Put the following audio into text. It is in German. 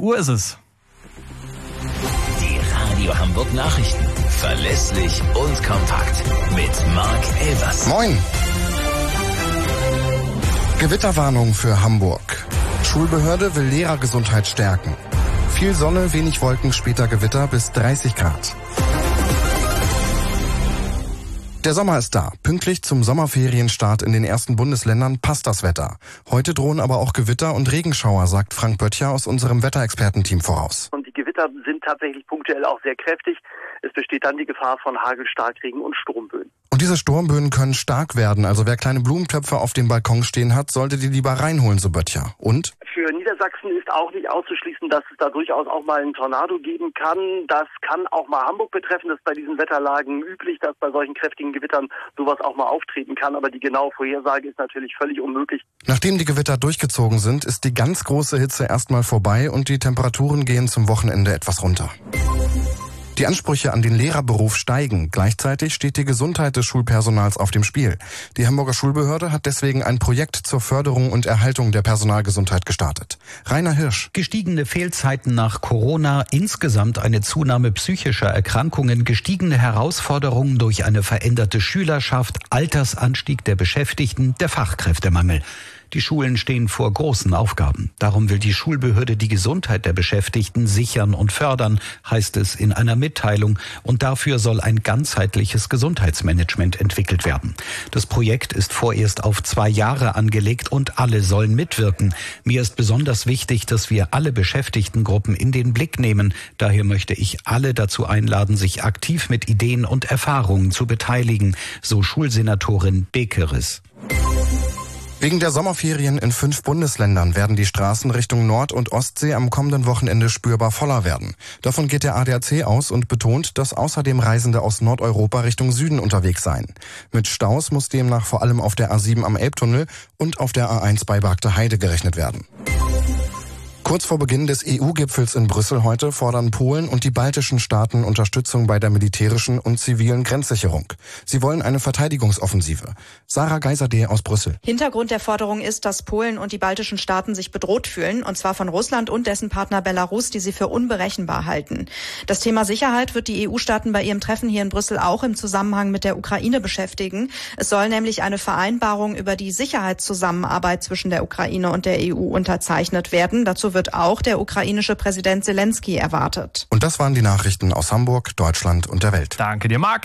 Uhr ist es. Die Radio Hamburg Nachrichten. Verlässlich und kompakt. Mit Marc Elvers. Moin. Gewitterwarnung für Hamburg. Schulbehörde will Lehrergesundheit stärken. Viel Sonne, wenig Wolken, später Gewitter bis 30 Grad. Der Sommer ist da. Pünktlich zum Sommerferienstart in den ersten Bundesländern passt das Wetter. Heute drohen aber auch Gewitter und Regenschauer, sagt Frank Böttcher aus unserem Wetterexpertenteam voraus. Und die Gewitter sind tatsächlich punktuell auch sehr kräftig. Es besteht dann die Gefahr von Hagel, Starkregen und Sturmböen. Und diese Sturmböen können stark werden. Also wer kleine Blumentöpfe auf dem Balkon stehen hat, sollte die lieber reinholen, so Böttcher. Und? Für Niedersachsen ist auch nicht auszuschließen, dass es da durchaus auch mal einen Tornado geben kann. Das kann auch mal Hamburg betreffen. Das ist bei diesen Wetterlagen üblich, dass bei solchen kräftigen Gewittern sowas auch mal auftreten kann. Aber die genaue Vorhersage ist natürlich völlig unmöglich. Nachdem die Gewitter durchgezogen sind, ist die ganz große Hitze erstmal vorbei und die Temperaturen gehen zum Wochenende etwas runter. Die Ansprüche an den Lehrerberuf steigen. Gleichzeitig steht die Gesundheit des Schulpersonals auf dem Spiel. Die Hamburger Schulbehörde hat deswegen ein Projekt zur Förderung und Erhaltung der Personalgesundheit gestartet. Rainer Hirsch. Gestiegene Fehlzeiten nach Corona, insgesamt eine Zunahme psychischer Erkrankungen, gestiegene Herausforderungen durch eine veränderte Schülerschaft, Altersanstieg der Beschäftigten, der Fachkräftemangel. Die Schulen stehen vor großen Aufgaben. Darum will die Schulbehörde die Gesundheit der Beschäftigten sichern und fördern, heißt es in einer Mitteilung. Und dafür soll ein ganzheitliches Gesundheitsmanagement entwickelt werden. Das Projekt ist vorerst auf 2 Jahre angelegt und alle sollen mitwirken. Mir ist besonders wichtig, dass wir alle Beschäftigtengruppen in den Blick nehmen. Daher möchte ich alle dazu einladen, sich aktiv mit Ideen und Erfahrungen zu beteiligen, so Schulsenatorin Bekeres. Wegen der Sommerferien in 5 Bundesländern werden die Straßen Richtung Nord- und Ostsee am kommenden Wochenende spürbar voller werden. Davon geht der ADAC aus und betont, dass außerdem Reisende aus Nordeuropa Richtung Süden unterwegs seien. Mit Staus muss demnach vor allem auf der A7 am Elbtunnel und auf der A1 bei Bargte Heide gerechnet werden. Kurz vor Beginn des EU-Gipfels in Brüssel heute fordern Polen und die baltischen Staaten Unterstützung bei der militärischen und zivilen Grenzsicherung. Sie wollen eine Verteidigungsoffensive. Sarah Geiserde aus Brüssel. Hintergrund der Forderung ist, dass Polen und die baltischen Staaten sich bedroht fühlen, und zwar von Russland und dessen Partner Belarus, die sie für unberechenbar halten. Das Thema Sicherheit wird die EU-Staaten bei ihrem Treffen hier in Brüssel auch im Zusammenhang mit der Ukraine beschäftigen. Es soll nämlich eine Vereinbarung über die Sicherheitszusammenarbeit zwischen der Ukraine und der EU unterzeichnet werden. Dazu wird auch der ukrainische Präsident Zelensky erwartet. Und das waren die Nachrichten aus Hamburg, Deutschland und der Welt. Danke dir, Marc.